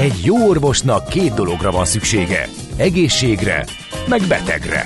Egy jó orvosnak két dologra van szüksége. Egészségre, meg betegre.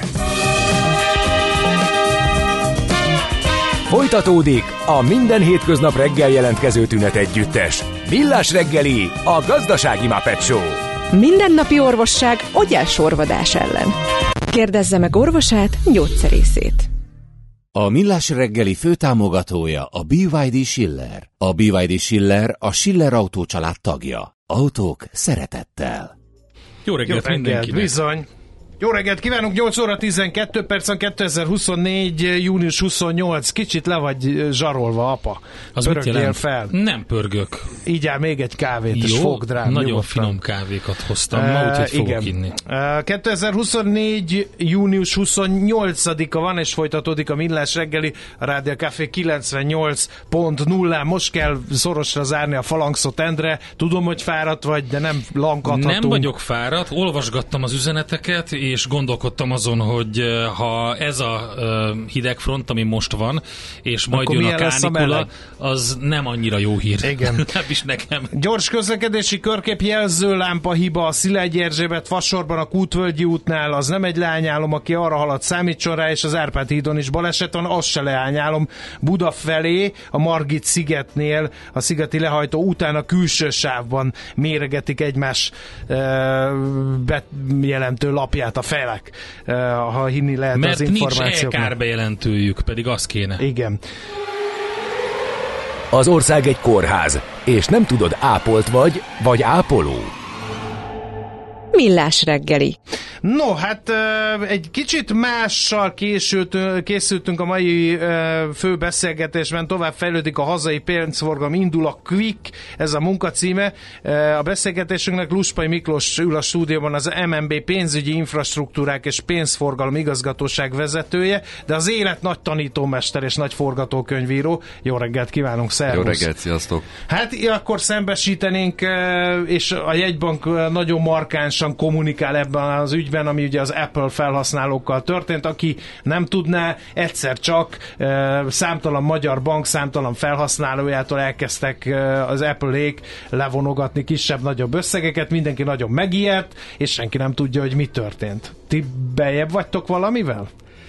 Folytatódik a minden hétköznap reggel jelentkező tünet együttes. Millás reggeli, a gazdasági Muppet Show. Mindennapi orvosság ogyásorvadás ellen. Kérdezze meg orvosát, gyógyszerészét. A Millás reggeli főtámogatója a BYD Schiller. A BYD Schiller a Schiller Autó család tagja. Autók szeretettel. Jó reggelt mindenkinek. Bizony. Jó reggelt kívánunk, 8 óra 12 percen, 2024. június 28. Kicsit le vagy zsarolva, apa. Az mit jelent? Fel. Nem pörgök. Így áll még egy kávét, és fogd rám. Nagyon nyugodtan. Finom kávékat hoztam ma, úgyhogy fogok inni. 2024. június 28-a van, és folytatódik a Millás reggeli, a Rádió Café 98.0. Most kell szorosra zárni a Falangszot, Endre. Tudom, hogy fáradt vagy, de nem lankadhatunk. Nem vagyok fáradt, olvasgattam az üzeneteket, és gondolkodtam azon, hogy ha ez a hidegfront, ami most van, és majd akkor jön a kánikula, az nem annyira jó hír. Igen. Nem is nekem. Gyors közlekedési körkép, jelzőlámpa hiba a Szilágyi Erzsébet fasorban a Kútvölgyi útnál, az nem egy leányálom, aki arra halad, számítson rá, és az Árpád hídon is baleset van, az se leányálom. Buda felé, a Margit szigetnél, a szigeti lehajtó után a külső sávban méregetik egymás bejelentő lapját a felek, ha hinni lehet mert az információknak. Mert nincs e-kárbejelentőjük, pedig az kéne. Igen. Az ország egy kórház, és nem tudod, ápolt vagy ápoló. Millás reggeli. No, hát egy kicsit mással készültünk a mai fő beszélgetésben, tovább fejlődik a hazai pénzforgalom, indul a Quick, ez a munkacíme. A beszélgetésünknek Luspai Miklós ül a stúdióban, az MNB pénzügyi infrastruktúrák és pénzforgalom igazgatóság vezetője, de az élet nagy tanítómester és nagy forgatókönyvíró. Jó reggelt kívánunk, szervusz! Jó reggelt, sziasztok! Hát akkor szembesítenénk, és a jegybank nagyon markánsan kommunikál ebben az ügyben, ami ugye az Apple felhasználókkal történt, aki nem tudná, egyszer csak számtalan magyar bank, számtalan felhasználójától elkezdtek az Apple-ék levonogatni kisebb-nagyobb összegeket, mindenki nagyon megijedt, és senki nem tudja, hogy mi történt. Ti beljebb vagytok valamivel?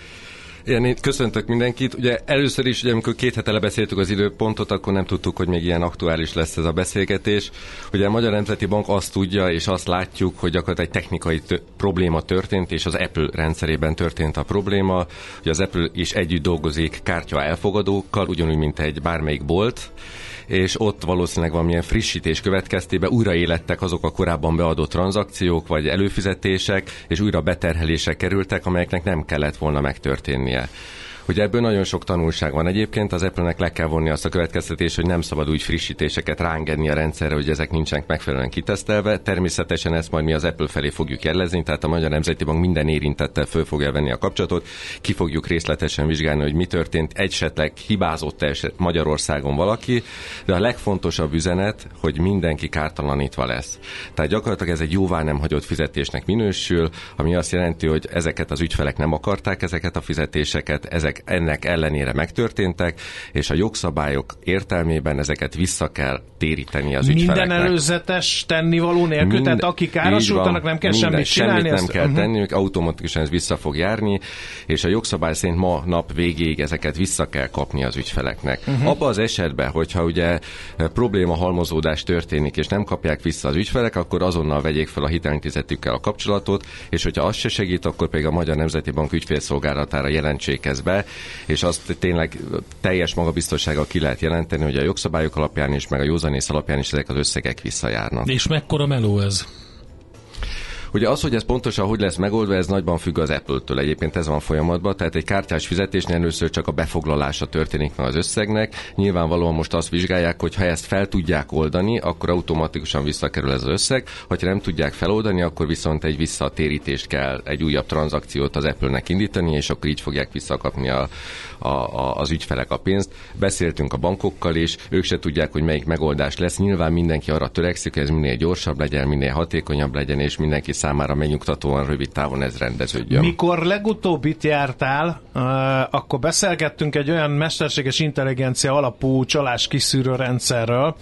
Én köszöntök mindenkit. Ugye először is, ugye, amikor 2 hete lebeszéltük az időpontot, akkor nem tudtuk, hogy még ilyen aktuális lesz ez a beszélgetés. Ugye a Magyar Nemzeti Bank azt tudja, és azt látjuk, hogy gyakorlatilag egy technikai probléma történt, és az Apple rendszerében történt a probléma. Ugye az Apple is együtt dolgozik kártya elfogadókkal, ugyanúgy, mint egy bármelyik bolt, és ott valószínűleg valamilyen frissítés következtében újraélettek azok a korábban beadott tranzakciók, vagy előfizetések, és újra beterhelések kerültek, amelyeknek nem kellett volna megtörténnie. Ugye ebből nagyon sok tanulság van egyébként, az Apple-nek le kell vonni azt a következtetést, hogy nem szabad úgy frissítéseket rángedni a rendszerre, hogy ezek nincsenek megfelelően kitesztelve. Természetesen ezt majd mi az Apple felé fogjuk jelezni, tehát a Magyar Nemzeti Bank minden érintettel föl fogja venni a kapcsolatot, ki fogjuk részletesen vizsgálni, hogy mi történt, esetleg hibázott Magyarországon valaki, de a legfontosabb üzenet, hogy mindenki kártalanítva lesz. Tehát gyakorlatilag ez egy jóvá nem hagyott fizetésnek minősül, ami azt jelenti, hogy ezeket az ügyfelek nem akarták, ezeket a fizetéseket, ezek ennek ellenére megtörténtek, és a jogszabályok értelmében ezeket vissza kell téríteni az ügyfeleknek. Minden előzetes tennivaló nélkül, tehát akik károsultanak, nem kell semmit csinálni? Semmit nem kell tenniük, automatikusan ez vissza fog járni, és a jogszabály szerint ma nap végéig ezeket vissza kell kapni az ügyfeleknek. Abba az esetben, hogyha ugye probléma halmozódás történik, és nem kapják vissza az ügyfelek, akkor azonnal vegyék fel a hitelintézetükkel a kapcsolatot, és hogyha az se segít, akkor pedig a Magyar Nemzeti Bank ügyfélszolgálatára jelentsék ezt be, és azt tényleg teljes magabiztossággal ki lehet jelenteni, hogy a jogszabályok alapján is, meg a józanész alapján is ezek az összegek visszajárnak. És mekkora meló ez? Ugye az, hogy ez pontosan hogy lesz megoldva, ez nagyban függ az Apple-től. Egyébként ez van folyamatban, tehát egy kártyás fizetésnél először csak a befoglalása történik meg az összegnek. Nyilvánvalóan most azt vizsgálják, hogy ha ezt fel tudják oldani, akkor automatikusan visszakerül ez az összeg. Ha nem tudják feloldani, akkor viszont egy visszatérítést kell, egy újabb tranzakciót az Apple-nek indítani, és akkor így fogják visszakapni az ügyfelek a pénzt. Beszéltünk a bankokkal is, ők se tudják, hogy melyik megoldás lesz. Nyilván mindenki arra törekszik, hogy ez minél gyorsabb legyen, minél hatékonyabb legyen, és mindenki számára megnyugtatóan rövid távon ez rendeződjön. Mikor legutóbb itt jártál, akkor beszélgettünk egy olyan mesterséges intelligencia alapú csalás kiszűrő rendszerről,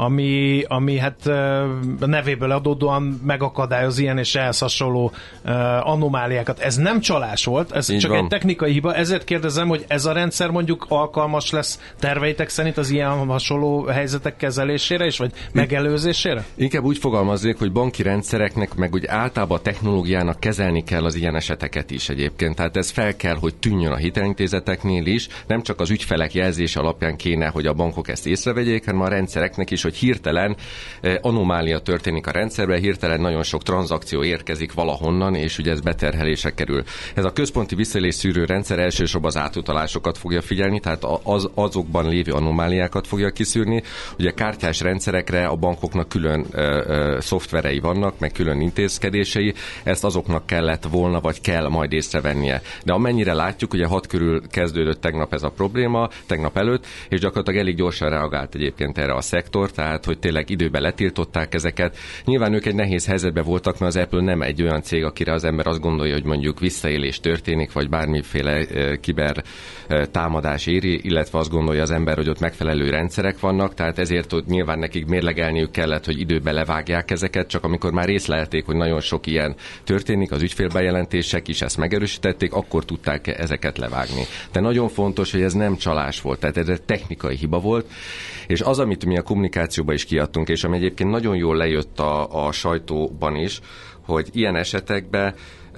ami hát nevéből adódóan megakadályoz ilyen és ehhez hasonló anomáliákat. Ez nem csalás volt, ez így csak van. egy technikai hiba. Ezért kérdezem, hogy ez a rendszer mondjuk alkalmas lesz terveitek szerint az ilyen hasonló helyzetek kezelésére is, vagy megelőzésére? Inkább úgy fogalmaznék, hogy banki rendszereknek, meg úgy általában a technológiának kezelni kell az ilyen eseteket is egyébként. Tehát ez fel kell, hogy tűnjön a hitelintézeteknél is, nem csak az ügyfelek jelzése alapján kéne, hogy a bankok ezt észrevegyék, hanem a rendszereknek is, hogy hirtelen anomália történik a rendszerben, hirtelen nagyon sok tranzakció érkezik valahonnan, és ugye ez beterhelésre kerül. Ez a központi visszaélés szűrő rendszer elsősorban az átutalásokat fogja figyelni, tehát azokban lévő anomáliákat fogja kiszűrni. Ugye kártyás rendszerekre a bankoknak külön szoftverei vannak, meg külön intézkedései, ezt azoknak kellett volna, vagy kell majd észrevennie. De amennyire látjuk, ugye 6 körül kezdődött tegnap ez a probléma, tegnap előtt, és gyakorlatilag elég gyorsan reagált egyébként erre a szektor, tehát hogy tényleg időben letiltották ezeket. Nyilván ők egy nehéz helyzetben voltak, mert az Apple nem egy olyan cég, akire az ember azt gondolja, hogy mondjuk visszaélés történik, vagy bármiféle kiber támadás éri, illetve azt gondolja az ember, hogy ott megfelelő rendszerek vannak, tehát ezért ott nyilván nekik mérlegelniük kellett, hogy időben levágják ezeket, csak amikor már észlelték, hogy nagyon sok ilyen történik, az ügyfélbejelentések is ezt megerősítették, akkor tudták ezeket levágni. De nagyon fontos, hogy ez nem csalás volt, tehát ez egy technikai hiba volt, és az, amit mi a kommunikációban is kiadtunk, és ami egyébként nagyon jól lejött a sajtóban is, hogy ilyen esetekben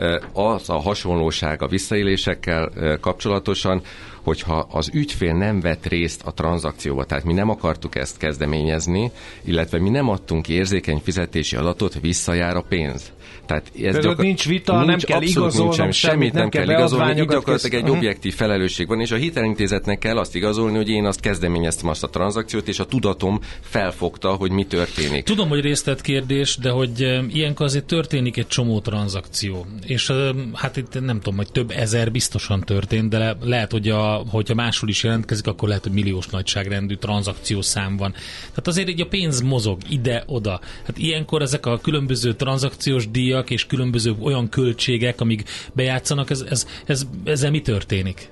az a hasonlóság a visszaélésekkel kapcsolatosan, hogyha az ügyfél nem vett részt a tranzakcióba, tehát mi nem akartuk ezt kezdeményezni, illetve mi nem adtunk érzékeny fizetési adatot, visszajár a pénz. Tehát ez nincs vita, nem kell igazolnom semmit nem kell igazolni, így gyakorlatilag egy kész. objektív felelősség van, és a hitelintézetnek kell azt igazolni, hogy én azt kezdeményeztem azt a tranzakciót, és a tudatom felfogta, hogy mi történik. Tudom, hogy részletkérdés, de hogy ilyenkor azért történik egy csomó tranzakció. És hát itt nem tudom, hogy több ezer biztosan történt, de lehet, hogy hogyha máshol is jelentkezik, akkor lehet, hogy milliós nagyságrendű tranzakciószám van. Tehát azért így a pénz mozog ide-oda. Hát ilyenkor ezek a különböző tranzakciós díjak és különböző olyan költségek, amik bejátszanak, ezzel mi történik?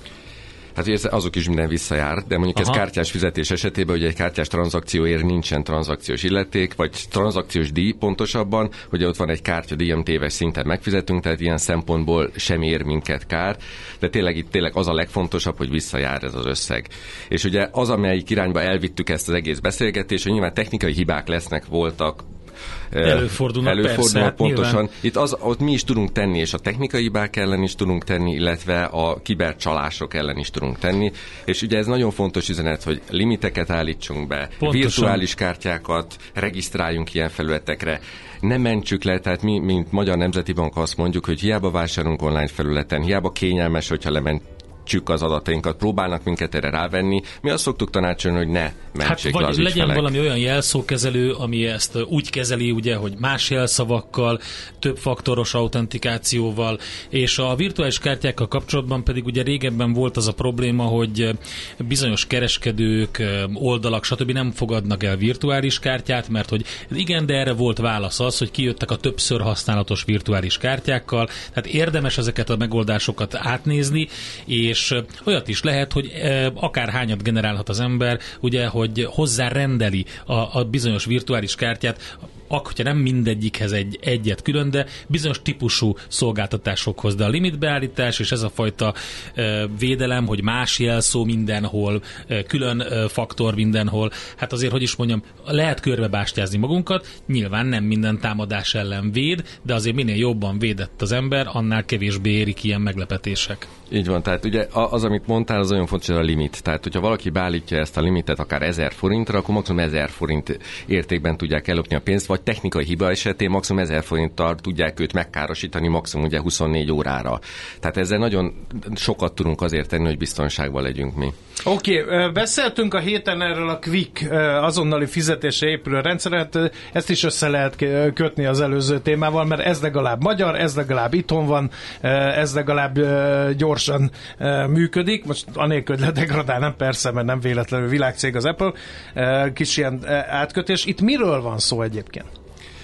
Hát azok is minden visszajár, de mondjuk ez kártyás fizetés esetében, hogy egy kártyás tranzakcióért nincsen tranzakciós illeték, vagy tranzakciós díj pontosabban, hogy ott van egy kártyadíj, amit éves szinten megfizetünk, tehát ilyen szempontból sem ér minket kár, de tényleg az a legfontosabb, hogy visszajár ez az összeg. És ugye az, amelyik irányba elvittük ezt az egész beszélgetést, hogy nyilván technikai hibák voltak, Előfordulnak persze, pontosan. Nyilván. Itt ott mi is tudunk tenni, és a technikai hibák ellen is tudunk tenni, illetve a kibercsalások ellen is tudunk tenni. És ugye ez nagyon fontos üzenet, hogy limiteket állítsunk be, pontosan. Virtuális kártyákat regisztráljunk ilyen felületekre. Ne mentsük le, tehát mi, mint Magyar Nemzeti Bank azt mondjuk, hogy hiába vásárolunk online felületen, hiába kényelmes, hogyha lementjük az adatainkat, próbálnak minket erre rávenni. Mi azt szoktuk tanácsolni, hogy ne mentsék le az ügyfelek. Legyen valami olyan jelszókezelő, ami ezt úgy kezeli, ugye, hogy más jelszavakkal, több faktoros autentikációval, és a virtuális kártyákkal kapcsolatban pedig ugye régebben volt az a probléma, hogy bizonyos kereskedők, oldalak, stb. Nem fogadnak el virtuális kártyát, mert hogy igen, de erre volt válasz az, hogy kijöttek a többször használatos virtuális kártyákkal, tehát érdemes ezeket a megoldásokat átnézni, és olyat is lehet, hogy akárhányat generálhat az ember, ugye, hogy hozzárendeli a bizonyos virtuális kártyát, hogyha nem mindegyikhez egyet külön, de bizonyos típusú szolgáltatásokhoz. De a limitbeállítás és ez a fajta védelem, hogy más jelszó mindenhol, külön faktor mindenhol, hát azért, hogy is mondjam, lehet körbebástyázni magunkat, nyilván nem minden támadás ellen véd, de azért minél jobban védett az ember, annál kevésbé érik ilyen meglepetések. Így van, tehát ugye az, amit mondtál, az olyan fontos, a limit. Tehát, hogyha valaki beállítja ezt a limitet akár 1000 forintra, akkor maximum 1000 forint értékben tudják ellopni a pénzt, vagy technikai hiba esetén maximum 1000 forinttal tudják őt megkárosítani maximum ugye 24 órára. Tehát ezzel nagyon sokat tudunk azért tenni, hogy biztonságban legyünk mi. Oké, beszéltünk a héten erről a Quick azonnali fizetésre épülő rendszeret, ezt is össze lehet kötni az előző témával, mert ez legalább magyar, ez legalább itthon van, ez legalább gyorsan működik, most anélkül, hogy ledegradálnám, persze, mert nem véletlenül világcég az Apple, kis ilyen átkötés. Itt miről van szó egyébként?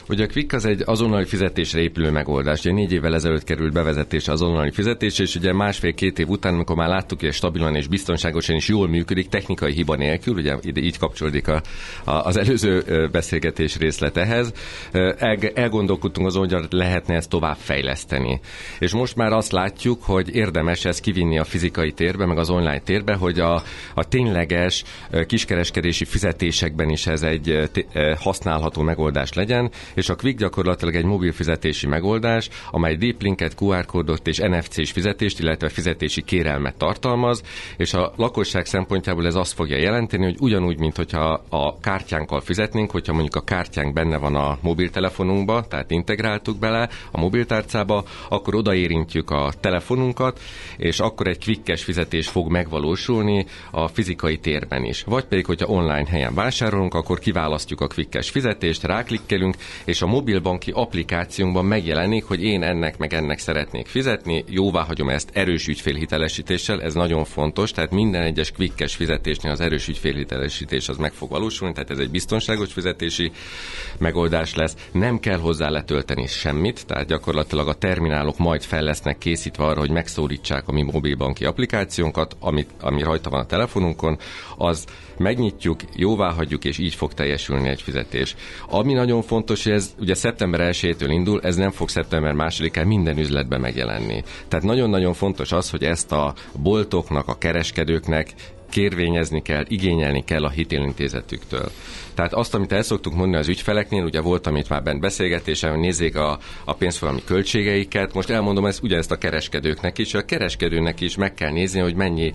Ugye a Quick az egy azonnali fizetésre épülő megoldás. Ugye 4 évvel ezelőtt került bevezetésre azonnali fizetés, és ugye 1,5-2 év után, amikor már láttuk, hogy stabilan és biztonságosan is jól működik, technikai hiba nélkül, ugye ide így kapcsolódik az előző beszélgetés részlet ehhez, elgondolkodtunk azon, hogy lehetne ezt tovább fejleszteni. És most már azt látjuk, hogy érdemes ezt kivinni a fizikai térbe, meg az online térbe, hogy a tényleges kiskereskedési fizetésekben is ez egy használható megoldás legyen, és a Quick gyakorlatilag egy mobil fizetési megoldás, amely deep linket, QR kódot és NFC-s fizetést, illetve fizetési kérelmet tartalmaz, és a lakosság szempontjából ez azt fogja jelenteni, hogy ugyanúgy, mint hogyha a kártyánkkal fizetnénk, hogyha mondjuk a kártyánk benne van a mobiltelefonunkba, tehát integráltuk bele a mobiltárcába, akkor odaérintjük a telefonunkat, és akkor egy Quick-es fizetés fog megvalósulni a fizikai térben is. Vagy pedig, hogyha online helyen vásárolunk, akkor kiválasztjuk a Quick-es fizetést, ráklikkelünk, és a mobilbanki applikációnkban megjelenik, hogy én ennek szeretnék fizetni, jóváhagyom ezt erős ügyfélhitelesítéssel, ez nagyon fontos, tehát minden egyes Quick-es fizetésnél az erős ügyfélhitelesítés az meg fog valósulni, tehát ez egy biztonságos fizetési megoldás lesz, nem kell hozzá letölteni semmit, tehát gyakorlatilag a terminálok majd fel lesznek készítve arra, hogy megszólítsák a mi mobilbanki applikációnkat, ami rajta van a telefonunkon, az megnyitjuk, jóváhagyjuk, és így fog teljesülni egy fizetés. Ami nagyon fontos, hogy ez ugye szeptember 1-től indul, ez nem fog szeptember 2-án minden üzletben megjelenni. Tehát nagyon-nagyon fontos az, hogy ezt a boltoknak, a kereskedőknek kérvényezni kell, igényelni kell a hitelintézetüktől. Tehát azt, amit el szoktuk mondani az ügyfeleknél, ugye volt, amit már bent beszélgetésen, hogy nézzék a pénzforgalmi költségeiket, most elmondom ugyanezt a kereskedőknek is, a kereskedőnek is meg kell nézni, hogy mennyi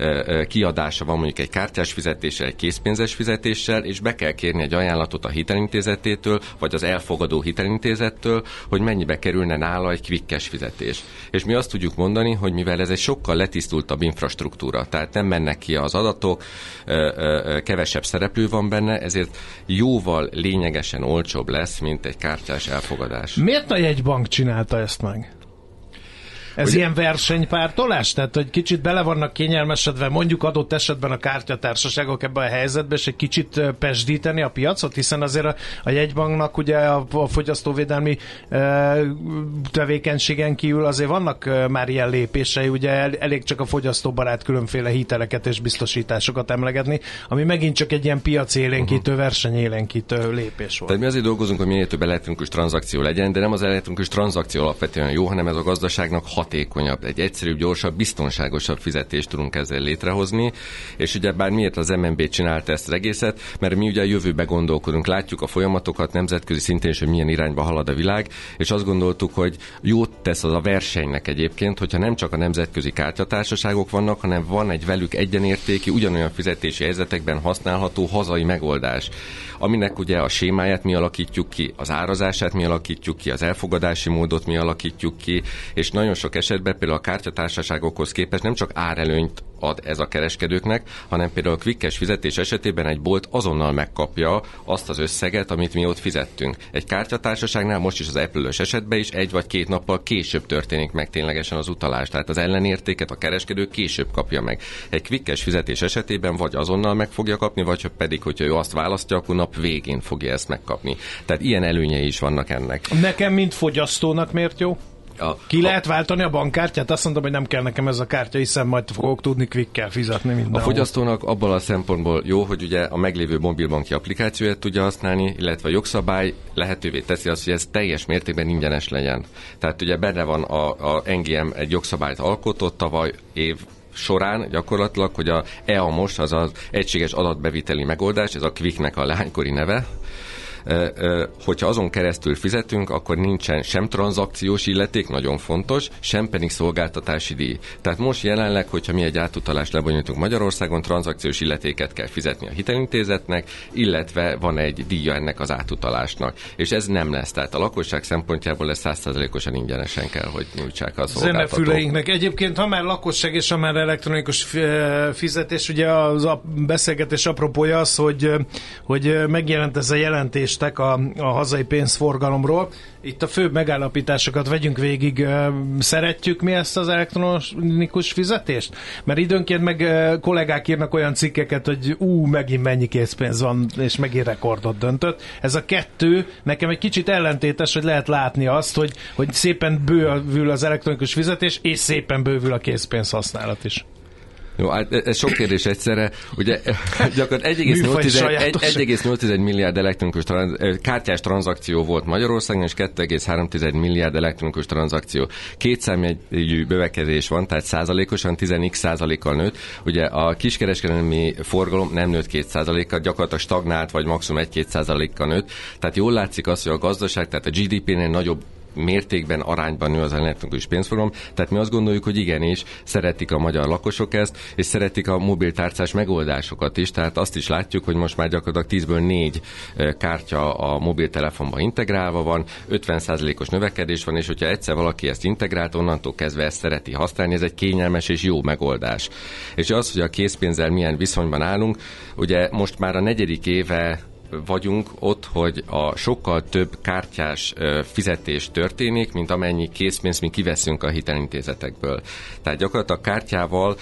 kiadása van mondjuk egy kártyás fizetéssel, egy készpénzes fizetéssel, és be kell kérni egy ajánlatot a hitelintézetétől, vagy az elfogadó hitelintézettől, hogy mennyibe kerülne nála egy Quick-es fizetés. És mi azt tudjuk mondani, hogy mivel ez egy sokkal letisztultabb infrastruktúra, tehát nem mennek ki az adatok, kevesebb szereplő van benne, ezért jóval lényegesen olcsóbb lesz, mint egy kártyás elfogadás. Miért a jegybank csinálta ezt meg? Ez ugye ilyen versenypártolás? Tehát, hogy kicsit bele vannak kényelmesedve, mondjuk adott esetben a kártyatársaságok ebben a helyzetben, és egy kicsit pesdíteni a piacot, hiszen azért a jegybanknak ugye a fogyasztóvédelmi tevékenységen kívül azért vannak már ilyen lépései, ugye elég csak a fogyasztóbarát különféle hiteleket és biztosításokat emlegetni, ami megint csak egy ilyen piacélénkítő, versenyélénkítő lépés volt. Tehát mi azért dolgozunk, hogy minél több elektronikus tranzakció legyen, de nem az elektronikus tranzakció alapvetően jó, hanem ez a gazdaságnak hatékonyabb, egy egyszerűbb, gyorsabb, biztonságosabb fizetést tudunk ezzel létrehozni, és ugye bár miért az MNB csinálta ezt az egészet, mert mi ugye a jövőbe gondolkodunk, látjuk a folyamatokat nemzetközi szintén is, hogy milyen irányba halad a világ, és azt gondoltuk, hogy jót tesz az a versenynek egyébként, hogyha nem csak a nemzetközi kártyatársaságok vannak, hanem van egy velük egyenértékű, ugyanolyan fizetési helyzetekben használható hazai megoldás, aminek ugye a sémáját mi alakítjuk ki, az árazását mi alakítjuk ki, az elfogadási módot mi alakítjuk ki, és nagyon sok esetben például a kártyatársaságokhoz képest nem csak árelőnyt ad ez a kereskedőknek, hanem például a Quick-es fizetés esetében egy bolt azonnal megkapja azt az összeget, amit mi ott fizettünk. Egy kártyatársaságnál most is az Apple-ös esetben is 1 vagy 2 nappal később történik meg ténylegesen az utalás. Tehát az ellenértéket a kereskedő később kapja meg. Egy Quick-es fizetés esetében vagy azonnal meg fogja kapni, vagy pedig, hogyha ő azt választja, akkor nap végén fogja ezt megkapni. Tehát ilyen előnyei is vannak ennek. Nekem, mint fogyasztónak miért jó? Ki lehet váltani a bankkártyát? Azt mondom, hogy nem kell nekem ez a kártya, hiszen majd fogok tudni Quick-kel fizetni mindenhol. A fogyasztónak abban a szempontból jó, hogy ugye a meglévő mobilbanki applikációját tudja használni, illetve a jogszabály lehetővé teszi azt, hogy ez teljes mértékben ingyenes legyen. Tehát ugye benne van a NGM egy jogszabályt alkotott tavaly év során gyakorlatilag, hogy a EAMOS, az az egységes adatbeviteli megoldás, ez a Quicknek a leánykori neve, hogyha azon keresztül fizetünk, akkor nincsen sem tranzakciós illeték, nagyon fontos, sem pedig szolgáltatási díj. Tehát most jelenleg, hogyha mi egy átutalást lebonyolítunk Magyarországon, tranzakciós illetéket kell fizetni a hitelintézetnek, illetve van egy díja ennek az átutalásnak. És ez nem lesz. Tehát a lakosság szempontjából ez 100%-osan ingyenesen kell, hogy nyújtsák a szolgáltatók. Zenefüleinknek. Egyébként, ha már lakosság és ha már elektronikus fizetés, ugye az a beszélgetés apropója az, hogy megjelent ez a jelentés jelentéstek a hazai pénzforgalomról. Itt a fő megállapításokat vegyünk végig. Szeretjük mi ezt az elektronikus fizetést? Mert időnként meg kollégák írnak olyan cikkeket, hogy megint mennyi készpénz van, és megint rekordot döntött. Ez a kettő nekem egy kicsit ellentétes, hogy lehet látni azt, hogy szépen bővül az elektronikus fizetés, és szépen bővül a készpénz használat is. Jó, ez sok kérdés egyszerre. Ugye gyakorlatilag 1,8 milliárd elektronikus kártyás tranzakció volt Magyarországon, és 2,3 milliárd elektronikus tranzakció. Kétszámjegyű bövekedés van, tehát százalékosan 10x%-kal nőtt. Ugye a kiskereskedelmi forgalom nem nőtt 2%-kal, gyakorlatilag stagnált, vagy maximum 1-2%-kal nőtt. Tehát jól látszik az, hogy a gazdaság, tehát a GDP-nél nagyobb mértékben, arányban nő az elektronikus pénzforgalom, tehát mi azt gondoljuk, hogy igenis szeretik a magyar lakosok ezt, és szeretik a mobiltárcás megoldásokat is, tehát azt is látjuk, hogy most már gyakorlatilag 10-ből 4 kártya a mobiltelefonban integrálva van, 50%-os növekedés van, és hogyha egyszer valaki ezt integrált, onnantól kezdve ezt szereti használni, ez egy kényelmes és jó megoldás. És az, hogy a készpénzzel milyen viszonyban állunk, ugye most már a 4. éve vagyunk ott, hogy a sokkal több kártyás fizetés történik, mint amennyi készpénzt mi kiveszünk a hitelintézetekből. Tehát gyakorlatilag kártyával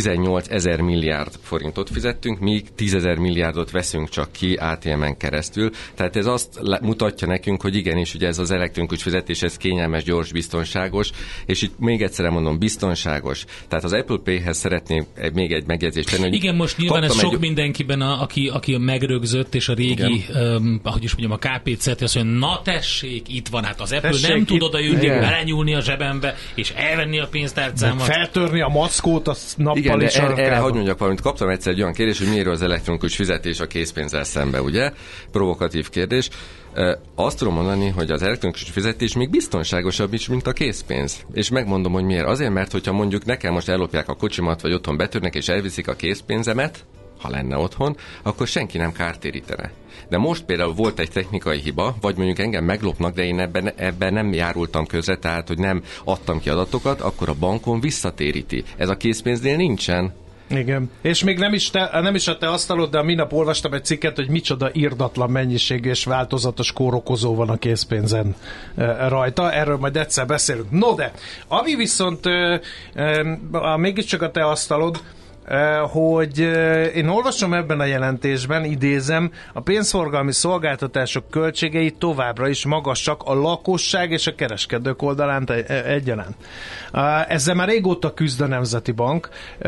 18 000 milliárd forintot fizettünk, míg 10 000 milliárdot veszünk csak ki ATM-en keresztül. Tehát ez azt mutatja nekünk, hogy igenis, ugye ez az elektronikus fizetés, ez kényelmes, gyors, biztonságos, és itt még egyszer mondom, biztonságos. Tehát az Apple Pay-hez szeretnék még egy megjegyzést tenni. Hogy igen, most nyilván ez sok mindenkiben, aki megrögzött, és a régi, ahogy is mondjam, a KPC-t, azt mondja, na tessék, itt van, hát az Apple nem tud odajönni, belenyúlni a zsebembe, és elvenni a pénztárcámat. Feltörni a mackót a nappal. Igen, is erre hadd mondjak valamit. Kaptam egyszer egy olyan kérdés, hogy miért az elektronikus fizetés a készpénzzel szembe, ugye? Provokatív kérdés. Azt tudom mondani, hogy az elektronikus fizetés még biztonságosabb is, mint a készpénz. És megmondom, hogy miért. Azért, mert hogyha mondjuk nekem most ellopják a kocsimat, vagy otthon betörnek és elviszik a készpénzemet, ha lenne otthon, akkor senki nem kártérítene. De most például volt egy technikai hiba, vagy mondjuk engem meglopnak, de én ebben nem járultam közre, tehát hogy nem adtam ki adatokat, akkor a bankon visszatéríti. Ez a készpénznél nincsen. Igen. És még nem is a te asztalod, de minap olvastam egy cikket, hogy micsoda irdatlan mennyiségű és változatos kórokozó van a készpénzen rajta. Erről majd egyszer beszélünk. No de, ami viszont mégiscsak a te asztalod, hogy én olvasom ebben a jelentésben, idézem, a pénzforgalmi szolgáltatások költségei továbbra is magasak a lakosság és a kereskedők oldalán egyaránt. Ezzel már régóta küzd a Nemzeti Bank,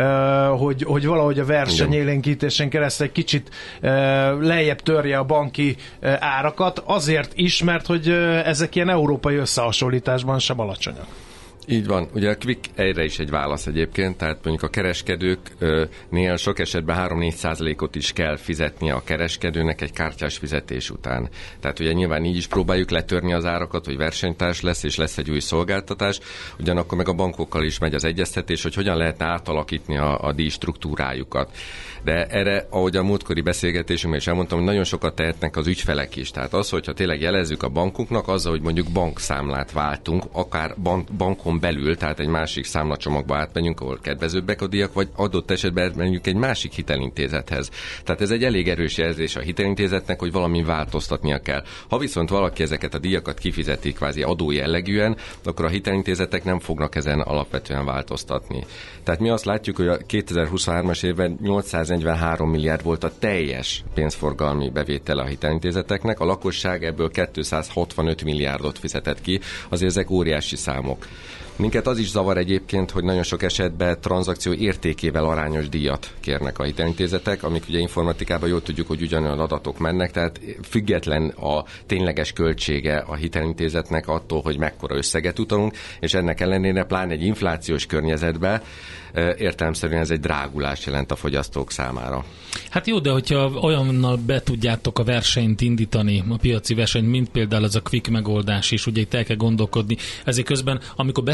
hogy valahogy a versenyélénkítésen keresztül egy kicsit lejjebb törje a banki árakat, azért is, mert hogy ezek ilyen európai összehasonlításban sem alacsonyak. Így van. Ugye a Quick erre is egy válasz egyébként, tehát mondjuk a kereskedőknél sok esetben 3-4%-ot is kell fizetnie a kereskedőnek egy kártyás fizetés után. Tehát ugye nyilván így is próbáljuk letörni az árakat, hogy versenytárs lesz, és lesz egy új szolgáltatás. Ugyanakkor meg a bankokkal is megy az egyeztetés, hogy hogyan lehetne átalakítani a díj struktúrájukat. De erre, ahogy a múltkori beszélgetésünkben is elmondtam, hogy nagyon sokat tehetnek az ügyfelek is. Tehát az, hogyha tényleg jelezzük a bankunknak, azzal, hogy mondjuk bankszámlát váltunk, akár bankon belül, tehát egy másik számlacsomagba átmegyünk, ahol kedvezőbbek a díjak, vagy adott esetben menjünk egy másik hitelintézethez. Tehát ez egy elég erős jelzés a hitelintézetnek, hogy valami változtatnia kell. Ha viszont valaki ezeket a díjakat kifizeti kvázi adó jellegűen, akkor a hitelintézetek nem fognak ezen alapvetően változtatni. Tehát mi azt látjuk, hogy a 2023-as évben 843 milliárd volt a teljes pénzforgalmi bevétele a hitelintézeteknek, a lakosság ebből 265 milliárdot fizetett ki, azért ezek óriási számok. Minket az is zavar egyébként, hogy nagyon sok esetben tranzakció értékével arányos díjat kérnek a hitelintézetek, amik ugye informatikában jól tudjuk, hogy ugyanolyan adatok mennek, tehát független a tényleges költsége a hitelintézetnek attól, hogy mekkora összeget utalunk, és ennek ellenére pláne egy inflációs környezetben értelemszerűen ez egy drágulás jelent a fogyasztók számára. Hát jó, de hogyha olyannal be tudjátok a versenyt indítani, a piaci versenyt, mint például ez a Quick megoldás is, ugye itt el kell gondolkodni. Ezért közben, amikor beszélünk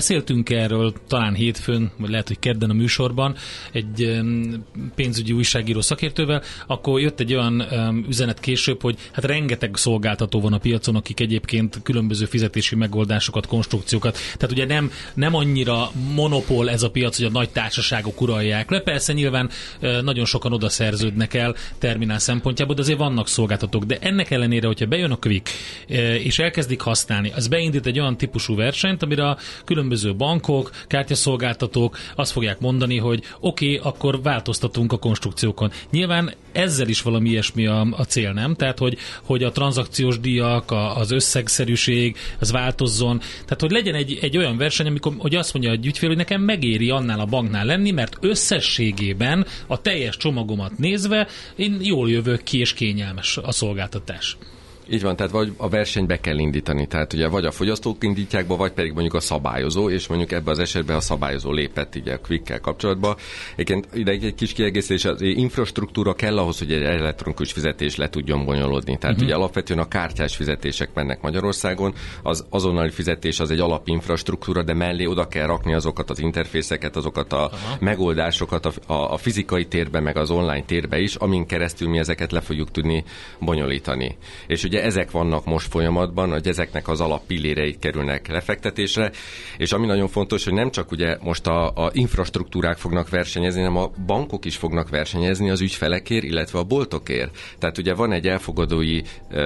beszéltünk erről talán hétfőn, vagy lehet, hogy kedden a műsorban egy pénzügyi újságíró szakértővel, akkor jött egy olyan üzenet később, hogy hát rengeteg szolgáltató van a piacon, akik egyébként különböző fizetési megoldásokat, konstrukciókat. Tehát ugye nem annyira monopól ez a piac, hogy a nagy társaságok uralják le. Persze nyilván nagyon sokan oda szerződnek el terminál szempontjából, de azért vannak szolgáltatók. De ennek ellenére, hogyha bejön a Quick, és elkezdik használni, az beindít egy olyan típusú versenyt, amire a különböző bankok, kártyaszolgáltatók azt fogják mondani, hogy oké, akkor változtatunk a konstrukciókon. Nyilván ezzel is valami ilyesmi a cél, nem? Tehát, hogy a tranzakciós díjak, az összegszerűség, az változzon. Tehát, hogy legyen egy olyan verseny, amikor hogy azt mondja egy ügyfél, hogy nekem megéri annál a banknál lenni, mert összességében a teljes csomagomat nézve én jól jövök ki, és kényelmes a szolgáltatás. Így van, tehát vagy a versenybe kell indítani, tehát ugye vagy a fogyasztók indítják be, vagy pedig mondjuk a szabályozó, és mondjuk ebben az esetben a szabályozó lépett így a Quickkel kapcsolatban. Egyébként ide egy kis kiegészítés, az infrastruktúra kell ahhoz, hogy egy elektronikus fizetés le tudjon bonyolódni. Tehát ugye alapvetően a kártyás fizetések mennek Magyarországon, az azonnali fizetés az egy alapinfrastruktúra, de mellé oda kell rakni azokat az interfészeket, azokat a megoldásokat a fizikai térben, meg az online térben is, amin keresztül mi ezeket le fogjuk tudni bonyolítani. És ugye ezek vannak most folyamatban, hogy ezeknek az alappillérei kerülnek lefektetésre, és ami nagyon fontos, hogy nem csak ugye most a infrastruktúrák fognak versenyezni, hanem a bankok is fognak versenyezni az ügyfelekért, illetve a boltokért. Tehát ugye van egy elfogadói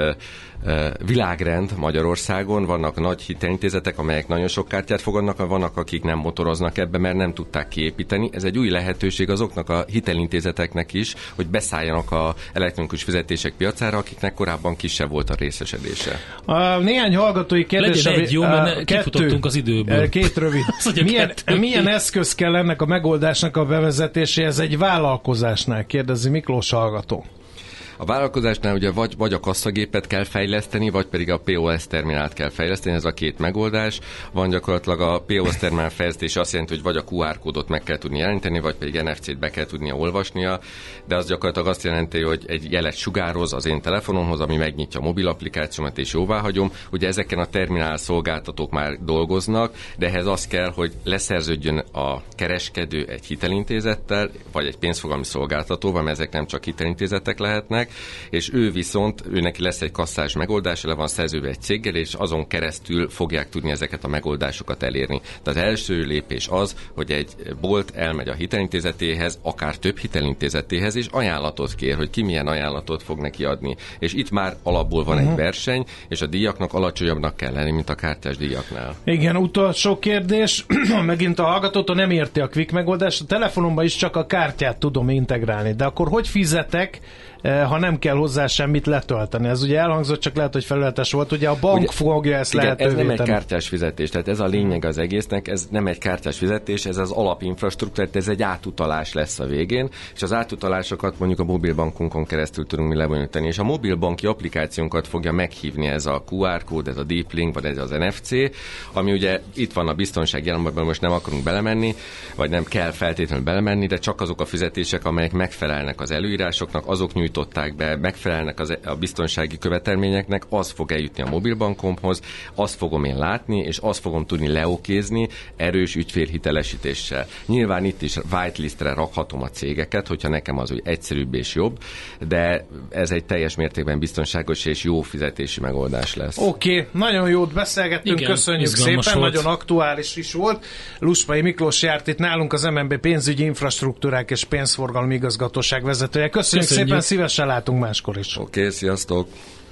világrend Magyarországon, vannak nagy hitelintézetek, amelyek nagyon sok kártyát fogadnak, vannak, akik nem motoroznak ebbe, mert nem tudták kiépíteni. Ez egy új lehetőség azoknak a hitelintézeteknek is, hogy beszálljanak az elektronikus fizetések piacára, akiknek korábban kisebb volt a részesedése. Néhány hallgatói kérdés. Legyen egy, jó, mert kifutottunk az időből. Két rövid. Milyen eszköz kell ennek a megoldásnak a bevezetéséhez egy vállalkozásnál, kérdezi Miklós hallgató. A vállalkozásnál ugye vagy a kasszagépet kell fejleszteni, vagy pedig a POS terminált kell fejleszteni, ez a két megoldás. Van gyakorlatilag a POS terminál fejlesztés azt jelenti, hogy vagy a QR kódot meg kell tudni jelenteni, vagy pedig NFC-t be kell tudnia olvasnia, de az gyakorlatilag azt jelenti, hogy egy jelet sugároz az én telefonomhoz, ami megnyitja a mobil applikációmat és jóváhagyom. Ugye ezeken a terminál szolgáltatók már dolgoznak, de ehhez az kell, hogy leszerződjön a kereskedő egy hitelintézettel, vagy egy pénzfogalmi szolgáltatóval, mert ezek nem csak hitelintézetek lehetnek, és ő viszont, neki lesz egy kasszás megoldás, le van szerződve egy céggel, és azon keresztül fogják tudni ezeket a megoldásokat elérni. Tehát az első lépés az, hogy egy bolt elmegy a hitelintézetéhez, akár több hitelintézetéhez, és ajánlatot kér, hogy ki milyen ajánlatot fog neki adni. És itt már alapból van egy verseny, és a díjaknak alacsonyabbnak kell lenni, mint a kártyás díjaknál. Igen, utolsó kérdés, megint a hallgatótól nem érti a Quick megoldást, a telefonomban is csak a kártyát tudom integrálni, de akkor hogy fizetek, ha nem kell hozzá semmit letölteni? Ez ugye elhangzott, csak lehet, hogy felületes volt. Ugye a bank fogja ezt lehetővé tenni. Ez nem egy kártyás fizetés, tehát ez a lényeg az egésznek, ez nem egy kártyás fizetés, ez az alapinfrastruktúra, ez egy átutalás lesz a végén, és az átutalásokat mondjuk a mobilbankunkon keresztül tudunk mi lebonyolítani, és a mobilbanki applikációnkat fogja meghívni ez a QR kód, ez a Deep Link, vagy ez az NFC, ami ugye itt van a biztonság jelenben, most nem akarunk belemenni, vagy nem kell feltétlenül belemenni, de csak azok a fizetések, amelyek megfelelnek az előírásoknak, azok nyújtották be, megfelelnek a biztonsági követelményeknek, az fog eljutni a mobilbankomhoz, azt fogom én látni, és azt fogom tudni leokézni erős ügyfélhitelesítéssel. Nyilván itt is whitelistre rakhatom a cégeket, hogyha nekem az úgy egyszerűbb és jobb, de ez egy teljes mértékben biztonságos és jó fizetési megoldás lesz. Oké, nagyon jót beszélgettünk, igen, köszönjük szépen, volt. nagyon aktuális is volt. Luspai Miklós járt itt nálunk, az MNB pénzügyi infrastruktúrák és pénzforgalmi igazgatóság vezetője. Köszönjük szépen, szívesen látunk máskor is. Oké, sziasztok!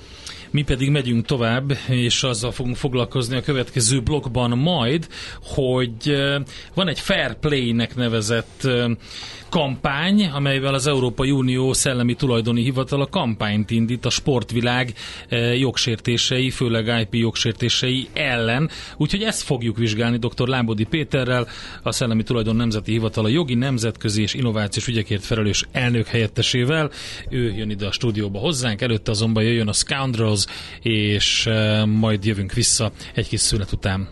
Mi pedig megyünk tovább, és azzal fogunk foglalkozni a következő blokkban majd, hogy van egy Fair Play-nek nevezett kampány, amelyvel az Európai Unió Szellemi Tulajdoni Hivatala kampányt indít a sportvilág jogsértései, főleg IP jogsértései ellen. Úgyhogy ezt fogjuk vizsgálni dr. Lábodi Péterrel, a Szellemi Tulajdon Nemzeti Hivatala jogi, nemzetközi és innovációs ügyekért felelős elnök helyettesével. Ő jön ide a stúdióba hozzánk, előtte azonban jöjjön a Scoundrels, és majd jövünk vissza egy kis szünet után.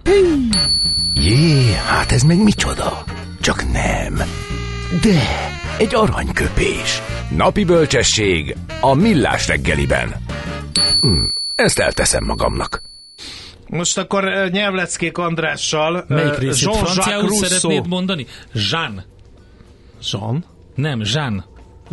Jé, hát ez meg micsoda? Csak nem. De, egy aranyköpés. Napi bölcsesség a Millás reggeliben. Ezt elteszem magamnak. Most akkor nyelvleckék Andrással. Melyik részét Jean-Jacques franciául Rousseau. szeretnéd mondani? Jean? Nem, Jean.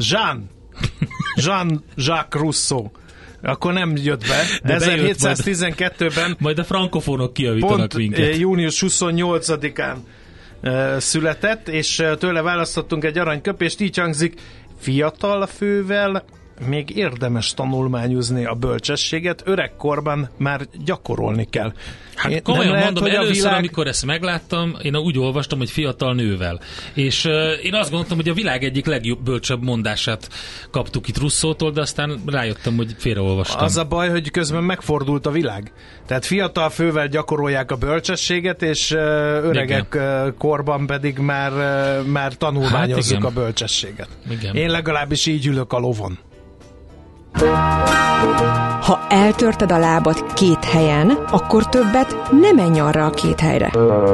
Jean-Jacques Rousseau. Akkor nem jött be. De 1712-ben majd a frankofónok kijavítanak pont minket. június 28-án született, és tőle választottunk egy aranyköpést, így hangzik: fiatal fővel még érdemes tanulmányozni a bölcsességet, öregkorban már gyakorolni kell. Hát komolyan mondom, először, amikor ezt megláttam, én úgy olvastam, hogy fiatal nővel. És én azt gondoltam, hogy a világ egyik legjobb bölcsebb mondását kaptuk itt Rousseautól, de aztán rájöttem, hogy félreolvastam. Az a baj, hogy közben megfordult a világ. Tehát fiatal fővel gyakorolják a bölcsességet, és öregek korban pedig már tanulmányozzuk a bölcsességet. Igen. Én legalábbis így ülök a lovon. Ha eltörted a lábad 2 helyen, akkor többet ne menj arra a 2 helyre.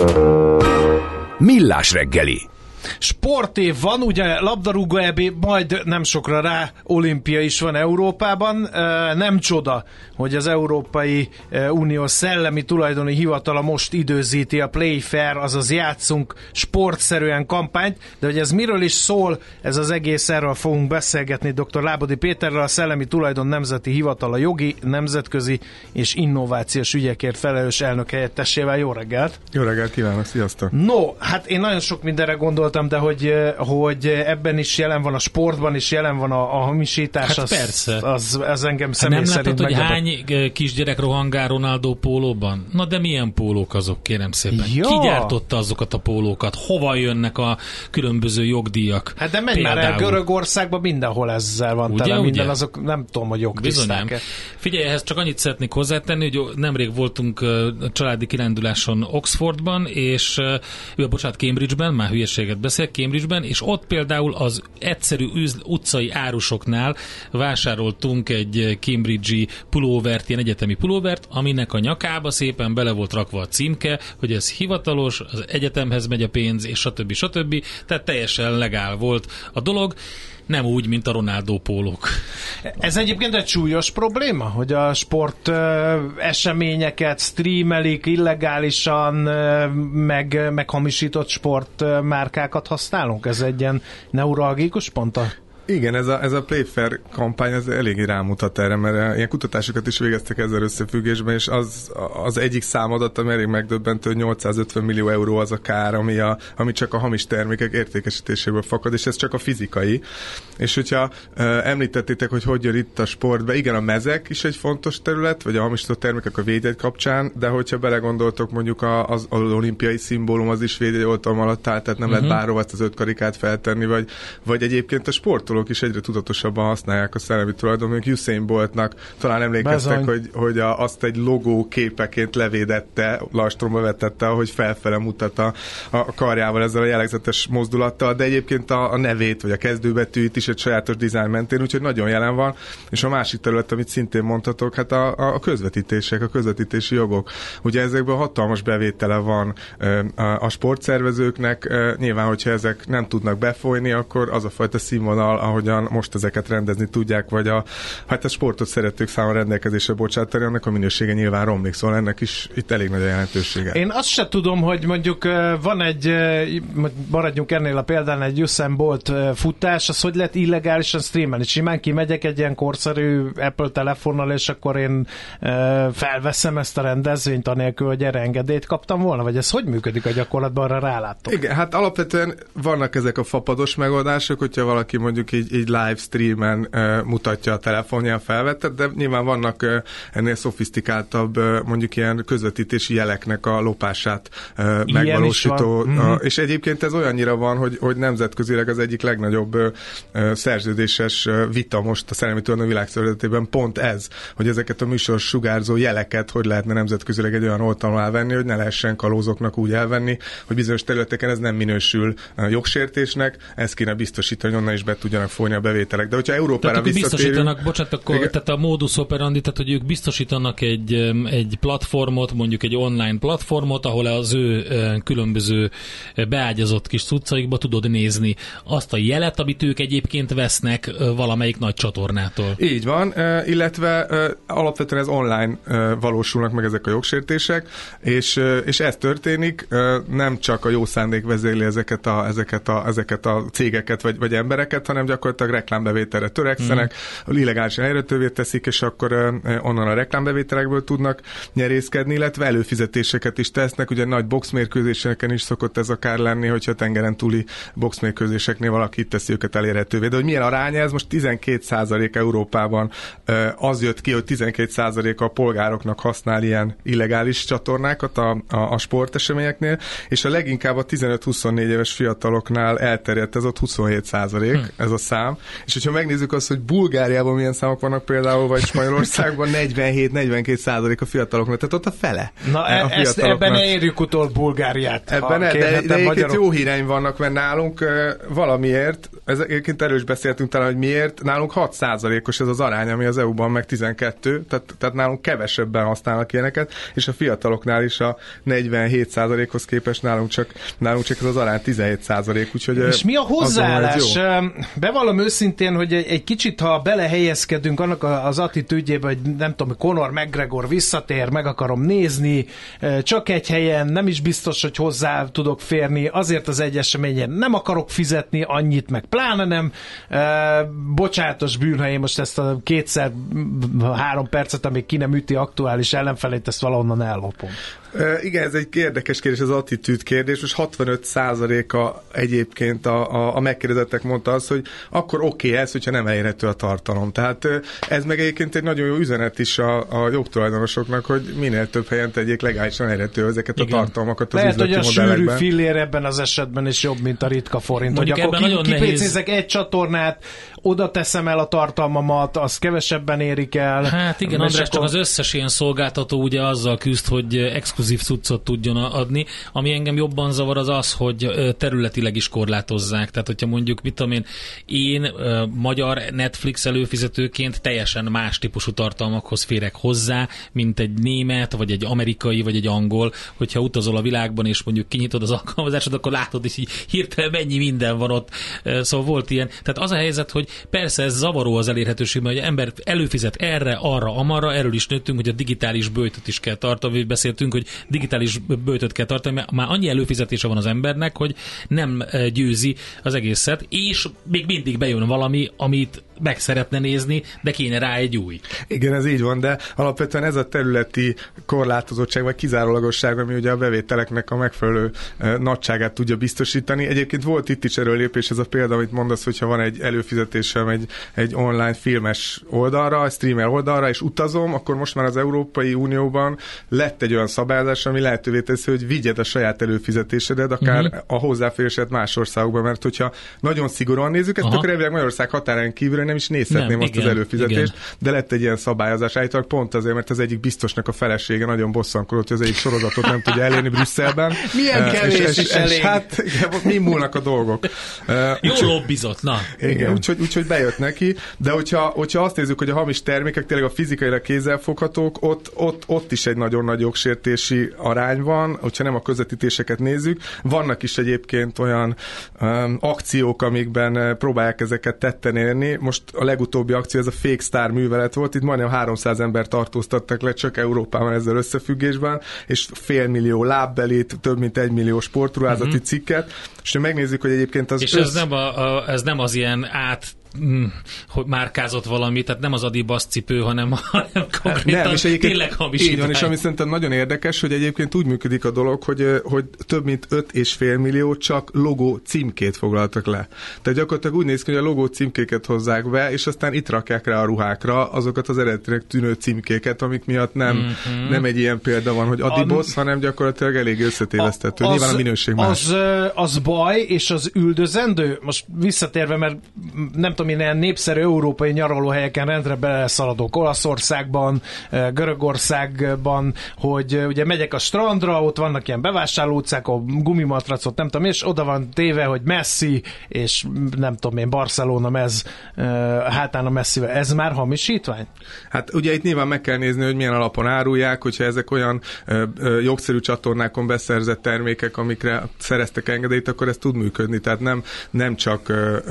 Millás reggeli. Sportév van, ugye labdarúgó EB, majd nem sokra rá olimpia is van Európában. Nem csoda, hogy az Európai Unió Szellemi Tulajdoni Hivatala most időzíti a Play Fair, azaz játszunk sportszerűen kampányt, de hogy ez miről is szól, ez az egész, erről fogunk beszélgetni dr. Lábodi Péterrel, a Szellemi Tulajdon Nemzeti Hivatala jogi, nemzetközi és innovációs ügyekért felelős elnök helyettesével. Jó reggelt! Jó reggelt kívánok, sziasztok! No, hát én nagyon sok mindenre gondoltam, de hogy ebben is jelen van, a sportban is jelen van a hamisítás. Hát az, persze. Az engem személy nem szerint látod, hogy meglepett. hány kisgyerek rohangál Ronaldo pólóban? Na de milyen pólók azok, kérem szépen? Ja. Ki gyártotta azokat a pólókat? Hova jönnek a különböző jogdíjak? Hát de menj már el, Görögországban mindenhol ezzel van tele, minden, azok nem tudom, hogy jogtiszták. Figyelj, ehhez csak annyit szeretnék hozzátenni, hogy nemrég voltunk családi kiránduláson Oxfordban, és Cambridgeben, már hülyeséget beszél, Cambridgeben, és ott például az egyszerű utcai árusoknál vásároltunk egy Cambridge-i pulóvert, ilyen egyetemi pulóvert, aminek a nyakába szépen bele volt rakva a címke, hogy ez hivatalos, az egyetemhez megy a pénz, és stb. Tehát teljesen legál volt a dolog. Nem úgy, mint a Ronaldo pólók. Ez egyébként egy súlyos probléma, hogy a sport eseményeket streamelik illegálisan, meg hamisított sportmárkákat használunk? Ez egy ilyen neuralgikus pont? Igen, ez a Play Fair kampány az eléggé rámutat erre, mert ilyen kutatásokat is végeztek ezzel összefüggésben, és az egyik számadat, ami elég megdöbbentő, hogy 850 millió euró az a kár, ami csak a hamis termékek értékesítéséből fakad, és ez csak a fizikai. És hogyha említettétek, hogy jön itt a sportba, igen, a mezek is egy fontos terület, vagy a hamisított termékek a védjegy kapcsán, de hogyha belegondoltok, mondjuk az olimpiai szimbólum az is védjegyoltalom alatt áll, tehát nem lehet bárhova ezt az 5 karikát feltenni, vagy egyébként a sportolók is egyre tudatosabban használják a szellemi tulajdonok. Usain Boltnak talán emlékeztek, hogy azt egy logó képeként levédette, lastromba vetette, ahogy felfele mutat a karjával ezzel a jellegzetes mozdulattal, de egyébként a nevét, vagy a kezdőbetűit is egy sajátos dizájn mentén, úgyhogy nagyon jelen van. És a másik terület, amit szintén mondhatok, hát a közvetítések, a közvetítési jogok. Ugye ezekből hatalmas bevétele van a sportszervezőknek. Nyilván, hogyha ezek nem tudnak befolyni, akkor az a fajta színvonal, ahogyan most ezeket rendezni tudják, vagy a sportot szeretők számára rendelkezésre bocsátani, annak a minősége nyilván romlik, szóval ennek is itt elég nagy a jelentősége. Én azt se tudom, hogy mondjuk van egy, maradjunk ennél a példán, egy Usain Bolt futás, az hogy lehet illegálisan streamelni? Simán kimegyek egy ilyen korszerű Apple telefonnal, és akkor én felveszem ezt a rendezvényt anélkül, hogy erre engedélyt kaptam volna? Vagy ez hogy működik a gyakorlatban, arra ráláttok? Igen, hát alapvetően vannak ezek a fapados megoldások, hogyha valaki mondjuk így live streamen mutatja a telefonján felvettet, de nyilván vannak ennél szofisztikáltabb mondjuk ilyen közvetítési jeleknek a lopását megvalósító. És egyébként ez olyannyira van, hogy nemzetközileg az egyik legnagyobb szerződéses vita most a Szellemi Tulajdon Világszervezetében pont ez, hogy ezeket a műsors sugárzó jeleket hogy lehetne nemzetközileg egy olyan oltalom elvenni, hogy ne lehessen kalózoknak úgy elvenni, hogy bizonyos területeken ez nem minősül jogsértésnek, ezt kéne biztosítani, hogy onnan is be tudjanak elkezdenek folyni a bevételek. De hogyha Európára visszatérünk... Tehát a modus operandi, tehát hogy ők biztosítanak egy platformot, mondjuk egy online platformot, ahol az ő különböző beágyazott kis cuccaikba tudod nézni azt a jelet, amit ők egyébként vesznek valamelyik nagy csatornától. Így van, illetve alapvetően ez online valósulnak meg ezek a jogsértések, és ez történik, nem csak a jó szándék vezérli ezeket a cégeket vagy embereket, hanem gyakorlatilag reklámbevételre törekszenek, illegálisan elérhetővé teszik, és akkor onnan a reklámbevételekből tudnak nyerészkedni, illetve előfizetéseket is tesznek. Ugye nagy boxmérkőzéseken is szokott ez akár lenni, hogyha tengeren túli boxmérkőzéseknél valaki itt teszi őket elérhetővé. De hogy milyen aránya ez? Most 12% Európában az jött ki, hogy 12% a polgároknak használ ilyen illegális csatornákat a sporteseményeknél, és a leginkább a 15-24 éves fiataloknál elterjedt, ez ott 27% ez a szám. És hogyha megnézzük azt, hogy Bulgáriában milyen számok vannak például, vagy Spanyolországban 47-42% a fiataloknak, tehát ott a fele. Na ebben ne érjük utol Bulgáriát. De egyébként jó híreim vannak, mert nálunk valamiért, egyébként erről is beszéltünk talán, hogy miért, nálunk 6%-os ez az arány, ami az EU-ban meg 12, tehát nálunk kevesebben használnak ilyeneket, és a fiataloknál is a 47%-hoz képest nálunk csak ez az arány 17%, úgyhogy és mi a hozzáállás? Bevallom őszintén, hogy egy kicsit, ha belehelyezkedünk annak az attitűdjébe, hogy nem tudom, Conor McGregor visszatér, meg akarom nézni, csak egy helyen, nem is biztos, hogy hozzá tudok férni, azért az egy eseményen nem akarok fizetni annyit, meg pláne nem. Bocsánatos bűn, ha én most ezt a 2-3 percet, amíg ki nem üti aktuális ellenfelét, ezt valahonnan ellopom. Igen, ez egy érdekes kérdés, az attitűd kérdés. Most 65%-a egyébként a megkérdezettek mondta azt, hogy akkor oké ez, hogyha nem elérhető a tartalom. Tehát ez meg egyébként egy nagyon jó üzenet is a jogtulajdonosoknak, hogy minél több helyen tegyék legálisan elérhető ezeket a tartalmakat az lehet, üzleti modellekben. Lehet, hogy a sűrű fillér ebben az esetben is jobb, mint a ritka forint. Mondjuk hogy akkor kipécézek egy csatornát, oda teszem el a tartalmamat, azt kevesebben érik el. Hát igen, András, csak az összes ilyen szolgáltató ugye azzal küzd, hogy exkluzív cuccot tudjon adni. Ami engem jobban zavar az az, hogy területileg is korlátozzák. Tehát, hogyha mondjuk, mit tudom én magyar Netflix előfizetőként teljesen más típusú tartalmakhoz férek hozzá, mint egy német, vagy egy amerikai, vagy egy angol. Hogyha utazol a világban, és mondjuk kinyitod az alkalmazásod, akkor látod is így hirtelen mennyi minden van ott. Szóval volt ilyen. Tehát az a helyzet, hogy persze ez zavaró az elérhetőség, mert az ember előfizet erre, arra, amarra, erről is nőttünk, hogy a digitális böjtöt is kell tartani, beszéltünk, hogy digitális böjtöt kell tartani, mert már annyi előfizetése van az embernek, hogy nem győzi az egészet, és még mindig bejön valami, amit meg szeretne nézni, de kéne rá egy új. Igen, ez így van, de alapvetően ez a területi korlátozottság vagy kizárólagosság, ami ugye a bevételeknek a megfelelő nagyságát tudja biztosítani. Egyébként volt itt is erőlépés, ez a példa, amit mondasz, hogyha van egy előfizetésem egy online filmes oldalra, egy streamer oldalra, és utazom, akkor most már az Európai Unióban lett egy olyan szabályozás, ami lehetővé teszi, hogy vigyed a saját előfizetésedet, akár a hozzáférésedet más országokban, mert hogyha nagyon szigorúan nézzük, ezt akkor elvileg Magyarország határán kívül nem is nézhetném azt az előfizetést, de lett egy ilyen szabályozás. Állítólag pont azért, mert az egyik biztosnak a felesége nagyon bosszankodott, hogy az egyik sorozatot nem tudja elérni Brüsszelben. Milyen kevés is elég. Hát, mi múlnak a dolgok. Jó lobbizott, na. Igen, úgyhogy bejött neki, de hogyha azt nézzük, hogy a hamis termékek tényleg a fizikailag kézzelfoghatók, ott is egy nagyon nagy jogsértési arány van, hogyha nem a közvetítéseket nézzük. Vannak is egyébként olyan akciók, amikben próbálják ezeket tetten érni. Most a legutóbbi akció, ez a Fake Star művelet volt, itt majdnem 300 ember tartóztattak le csak Európában ezzel összefüggésben, és 500 000 lábbelit, több mint 1 millió sportruházati cikket, és megnézzük, hogy egyébként az... És ez nem az ilyen hogy márkázott valami, tehát nem az Adidas cipő, hanem konkrétan tényleg hamisítvány. Így van, és ami szerintem nagyon érdekes, hogy egyébként úgy működik a dolog, hogy több mint 5,5 millió csak logó címkét foglaltak le. Tehát gyakorlatilag úgy néz ki, hogy a logó címkéket hozzák be, és aztán itt rakják rá a ruhákra azokat az eredetileg tűnő címkéket, amik miatt nem egy ilyen példa van, hogy Adidas, hanem gyakorlatilag elég összetévesztető. Nyilván a minőség más. Az baj, és az üldözendő, most visszatérve, mert nem tudom, tudom én, ilyen népszerű európai nyaralóhelyeken rendre beleszaladok, Olaszországban, Görögországban, hogy ugye megyek a strandra, ott vannak ilyen bevásárló utcák, a gumimatracot, nem tudom, és oda van téve, hogy Messi, és nem tudom én, Barcelona mez hátán a Messivel. Ez már hamisítvány? Hát ugye itt nyilván meg kell nézni, hogy milyen alapon árulják, hogyha ezek olyan jogszerű csatornákon beszerzett termékek, amikre szereztek engedélyt, akkor ez tud működni. Tehát nem csak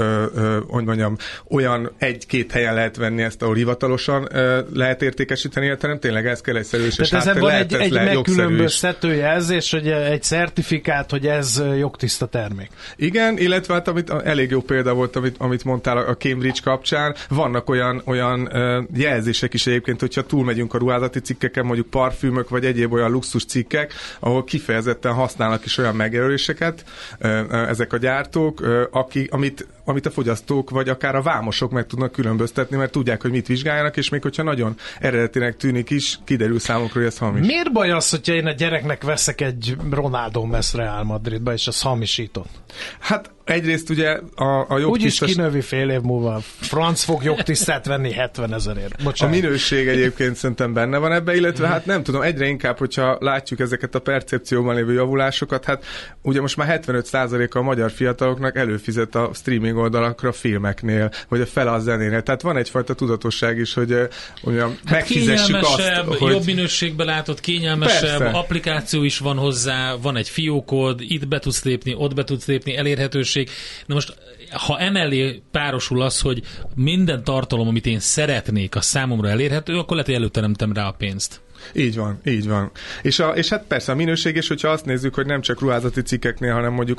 hogy mondjam, olyan egy-két helyen lehet venni ezt, ahol hivatalosan lehet értékesíteni, hanem tényleg ez kell egyszerűs. Tehát ez ebből egy megkülönböztető jelzés, hogy egy szertifikát, hogy ez jogtiszta termék. Igen, illetve hát amit elég jó példa volt, amit mondtál a Cambridge kapcsán, vannak olyan jelzések is egyébként, hogyha túlmegyünk a ruházati cikkeken, mondjuk parfümök, vagy egyéb olyan luxus cikkek, ahol kifejezetten használnak is olyan megjelöléseket ezek a gyártók, amit a fogyasztók, vagy akár a vámosok meg tudnak különböztetni, mert tudják, hogy mit vizsgáljanak, és még hogyha nagyon eredetinek tűnik is, kiderül számukra, hogy ez hamis. Miért baj az, hogyha én a gyereknek veszek egy Ronaldo Messi Real Madridba, és az hamisított? Hát egyrészt ugye a jogtisztas... Úgyis kinövi fél év múlva. Franc fog jogtisztát venni 70 000-ért. Bocsánat. A minőség egyébként szerintem benne van ebbe, illetve hát nem tudom, egyre inkább, hogyha látjuk ezeket a percepcióban lévő javulásokat, hát ugye most már 75%-a a magyar fiataloknak előfizet a streaming oldalakra filmeknél, vagy a fele a zenénél. Tehát van egyfajta tudatosság is, hogy megfizessük azt, hogy... jobb minőségben látott, kényelmesebb, persze. Applikáció is van hozzá, van egy fiókod, itt be tudsz lépni, ott be tudsz lépni, elérhetőség. Na most, ha emellé párosul az, hogy minden tartalom, amit én szeretnék, a számomra elérhető, akkor lehet, hogy előteremtem rá a pénzt. Így van, így van. És hát persze a minőség, és hogyha azt nézzük, hogy nem csak ruházati cikkeknél, hanem mondjuk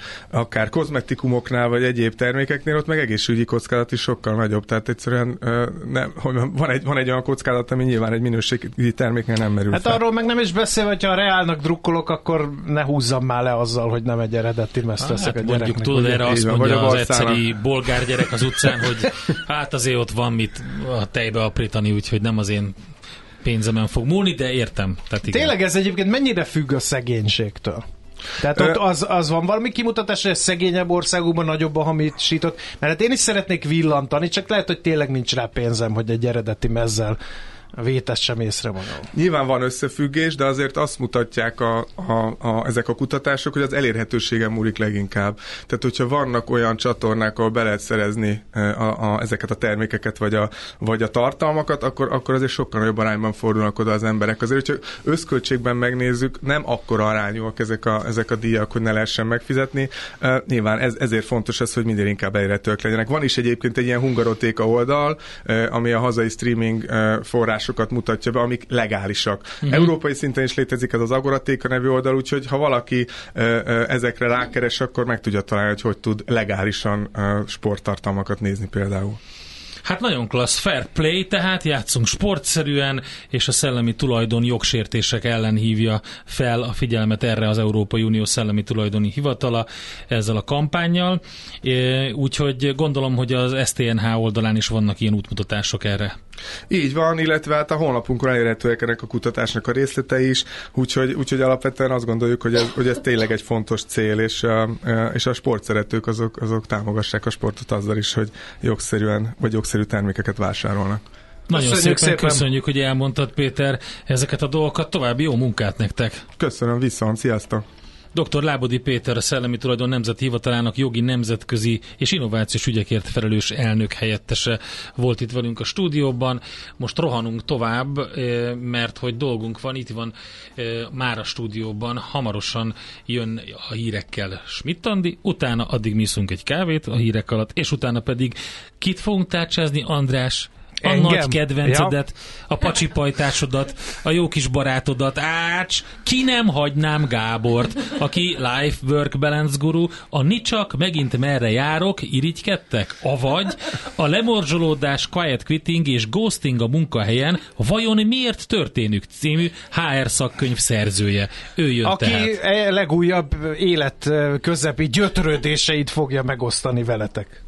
akár kozmetikumoknál, vagy egyéb termékeknél, ott meg egészségügyi kockázat is sokkal nagyobb. Tehát egyszerűen van egy olyan kockázat, ami nyilván egy minőségi terméknél nem merül hát fel. Arról meg nem is beszél, hogyha a Reálnak drukkolok, akkor ne húzzam már le azzal, hogy nem egy eredeti meszt veszek a gyereknek. Mondjuk tudod, erre azt van, mondja az egyszeri bolgár gyerek az utcán, hogy hát azért ott van mit a tejbe aprítani, úgyhogy nem az én pénzemen fog múlni, de értem. Tehát igen. Tényleg ez egyébként mennyire függ a szegénységtől? Tehát ott az van valami kimutatás, hogy a szegényebb országokban nagyobb a hamisított, mert hát én is szeretnék villantani, csak lehet, hogy tényleg nincs rá pénzem, hogy egy eredeti mezzel vétest sem észrevonul. Nyilván van összefüggés, de azért azt mutatják ezek a kutatások, hogy az elérhetőségen múlik leginkább. Tehát, hogyha vannak olyan csatornák, ahol be lehet szerezni ezeket a termékeket, vagy a tartalmakat, akkor azért sokkal nagyobb arányban fordulnak oda az emberek. Azért, hogyha összköltségben megnézzük, nem akkora arányúak ezek a díjak, hogy ne lehessen megfizetni. Nyilván ezért fontos az, hogy minél inkább elérhetőek legyenek. Van is egyébként egy ilyen hungarotéka oldal, ami a hazai streaming forrásokat mutatja be, amik legálisak. Európai szinten is létezik ez az Agoratéka nevű oldal, úgyhogy ha valaki ezekre rákeres, akkor meg tudja találni, hogy tud legálisan sporttartalmakat nézni például. Hát nagyon klassz, fair play, tehát játszunk sportszerűen, és a szellemi tulajdon jogsértések ellen hívja fel a figyelmet erre az Európai Unió Szellemi Tulajdoni Hivatala ezzel a kampánnyal, úgyhogy gondolom, hogy az STNH oldalán is vannak ilyen útmutatások erre. Így van, illetve hát a honlapunkon elérhetőek ennek a kutatásnak a részletei is, úgyhogy alapvetően azt gondoljuk, hogy ez tényleg egy fontos cél, és a sportszeretők azok támogassák a sportot azzal is, hogy jogszerűen vagy jogszerű termékeket vásárolnak. Nagyon szépen köszönjük, hogy elmondtad, Péter, ezeket a dolgokat. További jó munkát nektek! Köszönöm, viszont, sziasztok! Dr. Lábodi Péter, a Szellemi Tulajdon Nemzeti Hivatalának jogi, nemzetközi és innovációs ügyekért felelős elnök helyettese volt itt velünk a stúdióban. Most rohanunk tovább, mert hogy dolgunk van, itt van már a stúdióban, hamarosan jön a hírekkel Schmidt Andi, utána addig mi iszunk egy kávét a hírek alatt, és utána pedig kit fogunk tárcsázni, András? A nagy kedvencedet, a pacsipajtásodat, a jó kis barátodat, ki nem hagynám Gábort, aki Life Work Balance Guru, a Nicsak megint merre járok, irigykedtek, avagy a lemorzsolódás, quiet quitting és ghosting a munkahelyen vajon miért történik című HR szakkönyv szerzője. Ő jön aki tehát. Legújabb életközepi gyötrődéseit fogja megosztani veletek.